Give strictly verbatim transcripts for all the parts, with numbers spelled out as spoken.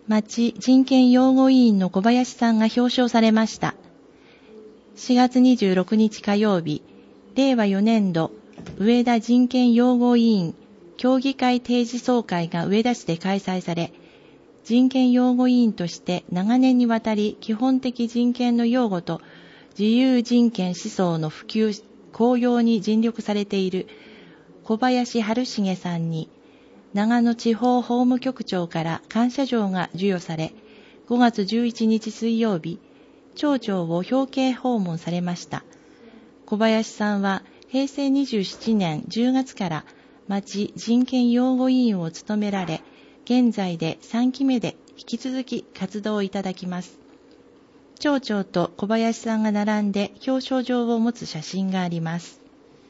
町人権擁護委員の小林さんが表彰されました。しがつにじゅうろくにち火曜日、れいわよねんど上田人権擁護委員協議会定時総会が上田市で開催され、人権擁護委員として長年にわたり基本的人権の擁護と自由人権思想の普及、公用に尽力されている小林春重さんに長野地方法務局長から感謝状が授与され、ごがつじゅういちにち水曜日、町長を表敬訪問されました。小林さんはへいせいにじゅうななねんじゅうがつから町人権擁護委員を務められ、現在でさんきめで引き続き活動をいただきます。町長と小林さんが並んで表彰状を持つ写真があります。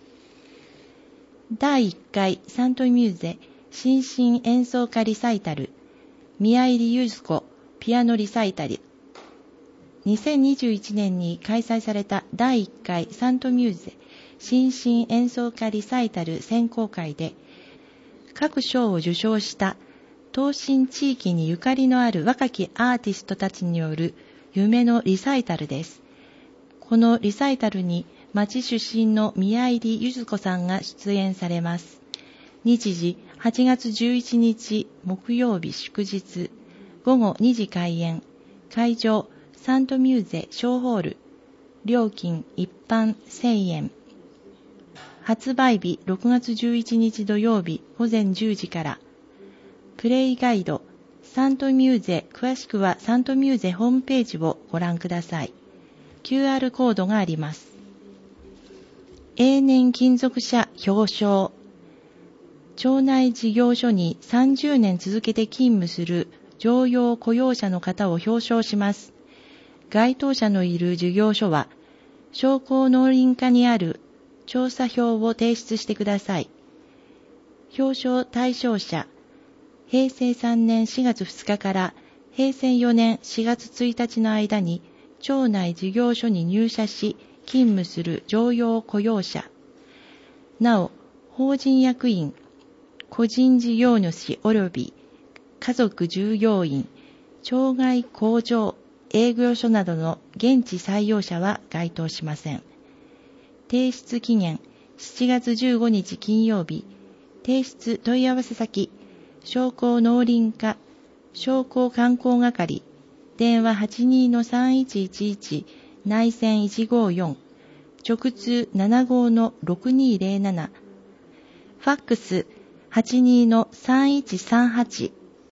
だいいっかいサントミューゼ新進演奏家リサイタル宮入ゆず子ピアノリサイタル。にせんにじゅういちねんに開催されただいいっかいサントミューゼ新進演奏家リサイタル選考会で各賞を受賞した東進地域にゆかりのある若きアーティストたちによる夢のリサイタルです。このリサイタルに町出身の宮入ゆず子さんが出演されます。日時はちがつじゅういちにち木曜日祝日ごごにじ開演。会場サントミューゼ小ホール。料金一般せんえん。発売日ろくがつじゅういちにち土曜日ごぜんじゅうじから。プレイガイドサントミューゼ、詳しくはサントミューゼホームページをご覧ください。キューアール コードがあります。永年勤続者表彰。町内事業所にさんじゅうねん続けて勤務する常用雇用者の方を表彰します。該当者のいる事業所は、商工農林課にある調査票を提出してください。表彰対象者、へいせいさんねんしがつふつかからへいせいよねんしがつついたちの間に町内事業所に入社し勤務する常用雇用者。なお、法人役員、個人事業主及び家族従業員、町外工場、営業所などの現地採用者は該当しません。提出期限しちがつじゅうごにち金曜日。提出問い合わせ先、商工農林課、商工観光係、電話 はちにーのさんいちいちいち、内線いちごよん、直通 ななごのろくにーぜろなな、ファックス はちにーのさんいちさんはち、